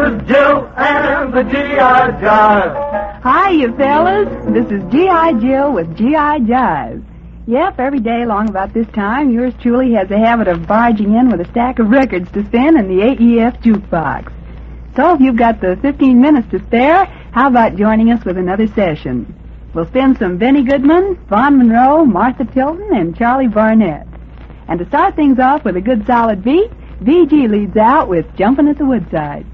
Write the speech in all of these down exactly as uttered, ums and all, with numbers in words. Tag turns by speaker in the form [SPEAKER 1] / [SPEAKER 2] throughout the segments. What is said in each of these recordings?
[SPEAKER 1] is Jill and the G I. Jive.
[SPEAKER 2] Hi, you fellas. This is G I. Jill with G I. Jive. Yep, every day along about this time, yours truly has a habit of barging in with a stack of records to spin in the A E F jukebox. So if you've got the fifteen minutes to spare, how about joining us with another session? We'll spin some Benny Goodman, Vaughn Monroe, Martha Tilton, and Charlie Barnett. And to start things off with a good solid beat, V G leads out with Jumpin' at the Woodside.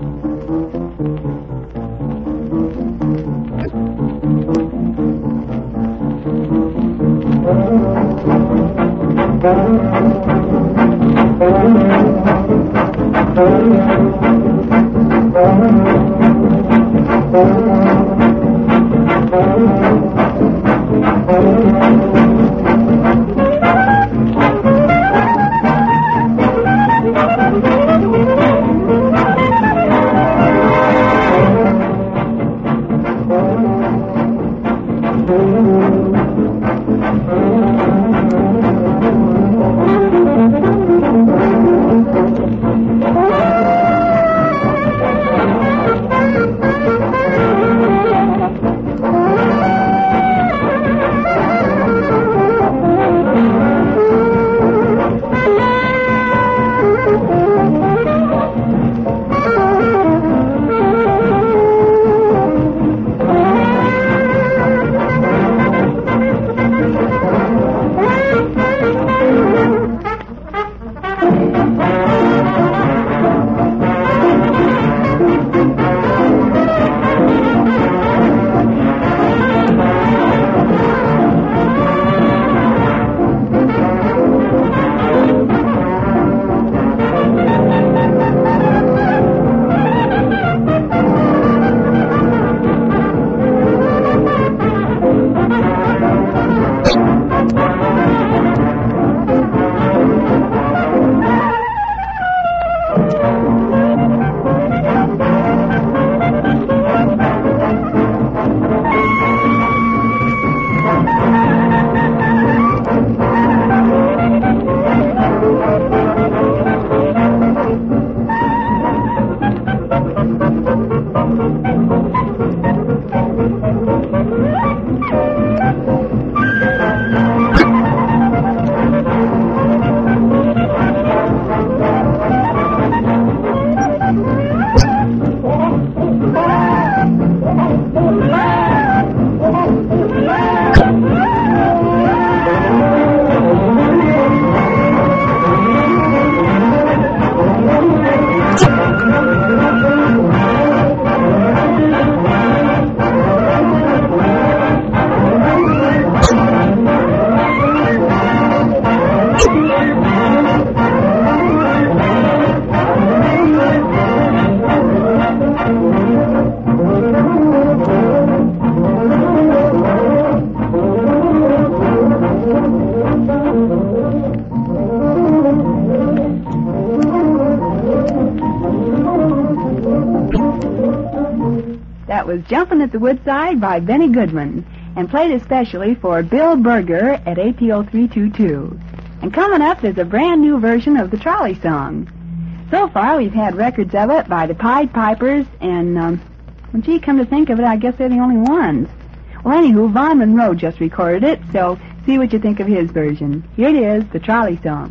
[SPEAKER 2] Was Jumpin' at the Woodside by Benny Goodman, and played especially for Bill Berger at A P O three two two. And coming up is a brand new version of the trolley song. So far, we've had records of it by the Pied Pipers, and, um, well, gee, come to think of it, I guess they're the only ones. Well, anywho, Vaughn Monroe just recorded it, so see what you think of his version. Here it is, the trolley song.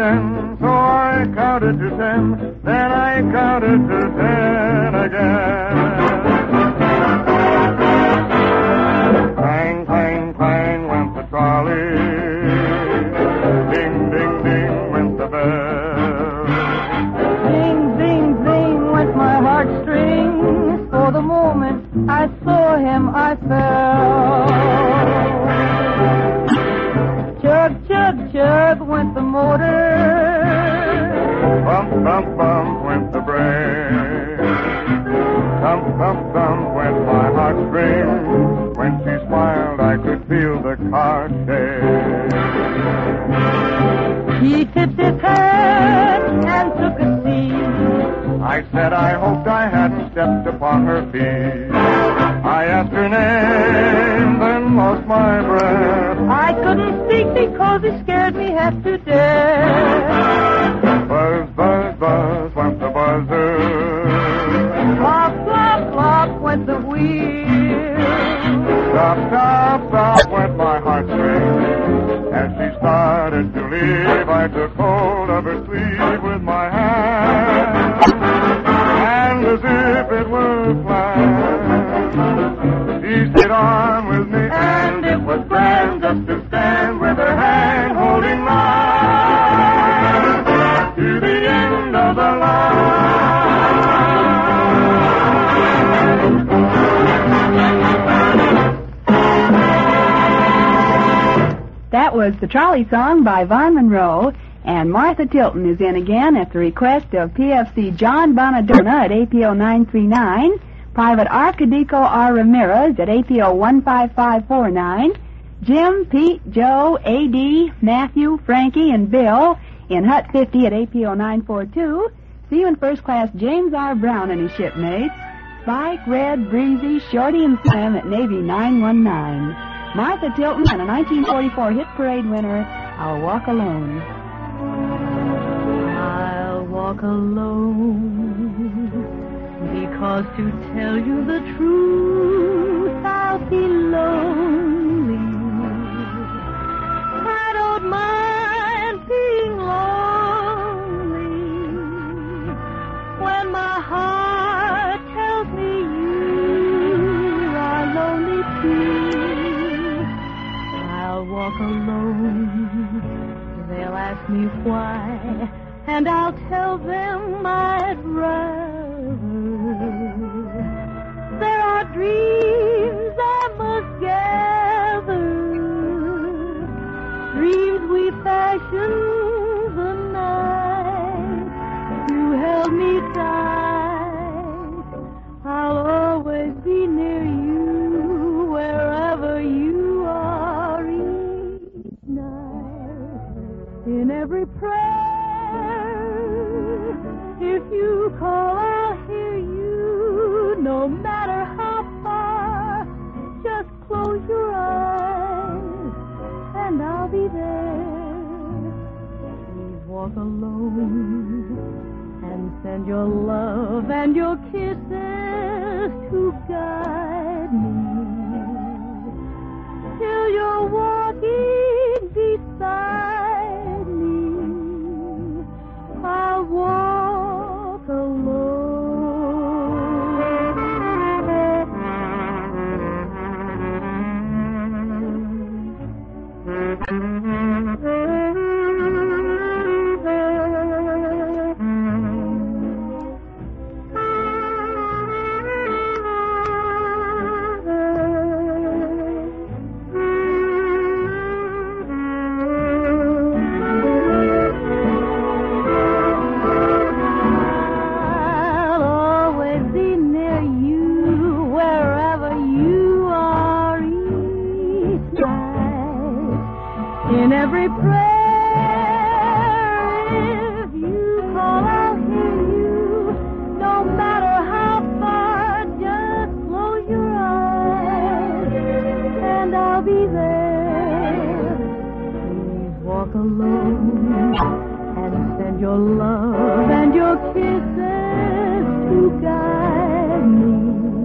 [SPEAKER 1] again. So I counted to ten, then I counted to ten again. Clang, clang, clang went the trolley. Ding, ding, ding went the bell.
[SPEAKER 2] Zing, zing, zing went my heartstrings. For the moment I saw him, I fell. Chug, chug, chug went the motor.
[SPEAKER 1] Bump, bump, bump went the brake. Thump, thump, thump went my heartstrings. When she smiled, I could feel the car shake.
[SPEAKER 2] He tipped his hat and took a seat.
[SPEAKER 1] I said I hoped I hadn't stepped upon her feet. I asked her name, then lost my breath.
[SPEAKER 2] I couldn't speak because he scared me half to death.
[SPEAKER 1] Buzz, buzz, buzz went the buzzer.
[SPEAKER 2] Flop, flop, flop went the wheel.
[SPEAKER 1] Stop, stop, stop went my heartstrings. As she started to leave, I took hold of her sleeve with my hand. And as if it were planned, she stayed on with me, and it was grand just to stand with her hand holding mine to the end of the line.
[SPEAKER 2] That was the Trolley Song by Vaughn Monroe, and Martha Tilton is in again at the request of P F C John Bonadonna at A P O nine three nine, Private Arcadico R. Ramirez at A P O one five five four nine, Jim, Pete, Joe, A D, Matthew, Frankie, and Bill in Hut fifty at A P O nine four two, see you in first class James R. Brown and his shipmates, Spike, Red, Breezy, Shorty, and Slim at Navy nine one nine. Martha Tilton and a nineteen forty-four hit parade winner, I'll Walk Alone.
[SPEAKER 3] I'll walk alone, because to tell you the truth, I'll be lonely. I don't mind being lonely when my heart tells me you are lonely too. I'll walk alone. They'll ask me why, and I'll tell them I'd rather. There are dreams I must gather, dreams we fashioned the night you held me tight. I'll always be near you wherever you are each night. In every prayer, if you call, I'll hear you. No matter how far, just close your eyes and I'll be there. Please walk alone and send your love and your kisses to guide me till you're walking beside me. I'll walk alone. I'll always be near you wherever you are each night. In every prayer, if you call, I'll hear you. No matter how far, just close your eyes and I'll be there. Please walk alone and send your love and your kisses to guide me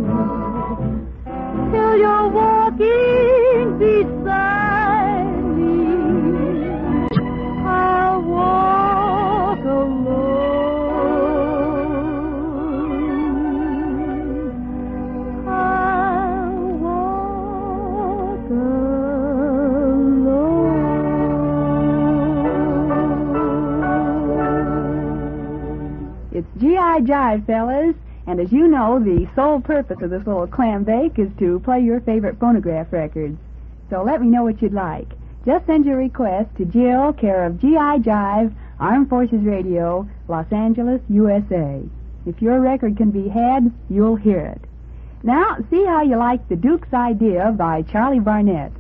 [SPEAKER 3] till you're walking beside me. I'll walk
[SPEAKER 2] It's G I Jive, fellas. And as you know, the sole purpose of this little clam bake is to play your favorite phonograph records. So let me know what you'd like. Just send your request to Jill, care of G I Jive, Armed Forces Radio, Los Angeles, U S A. If your record can be had, you'll hear it. Now, see how you like The Duke's Idea by Charlie Barnett.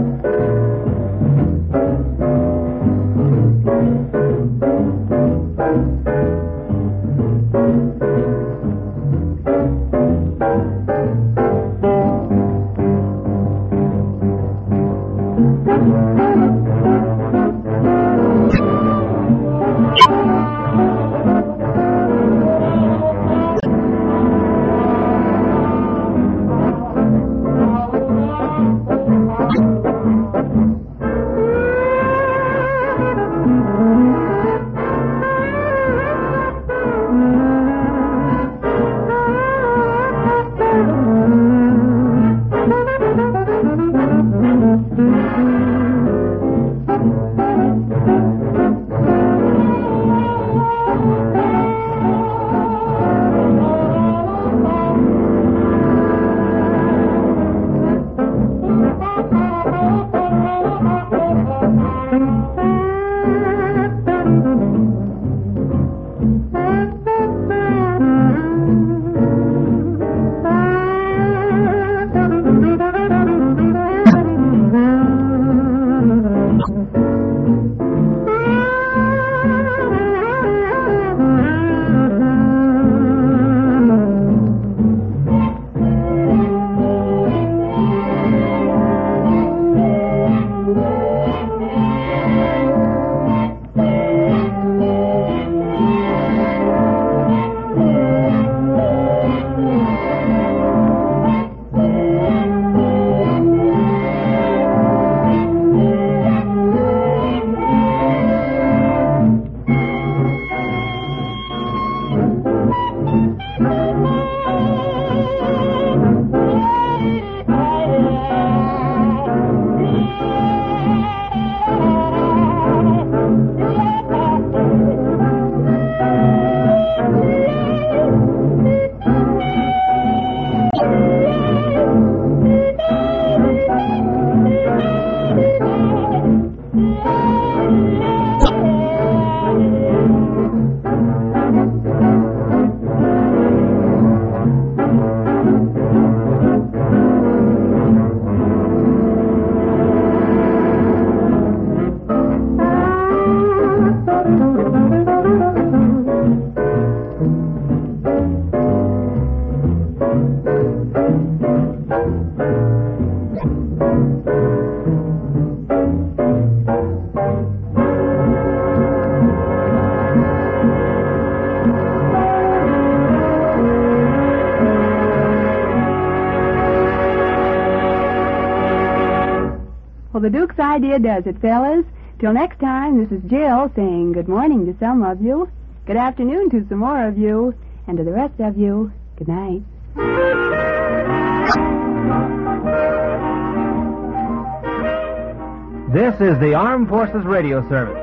[SPEAKER 2] Well, the Duke's Idea does it, fellas. Till next time, this is Jill saying good morning to some of you, good afternoon to some more of you, and to the rest of you, good night.
[SPEAKER 4] This is the Armed Forces Radio Service.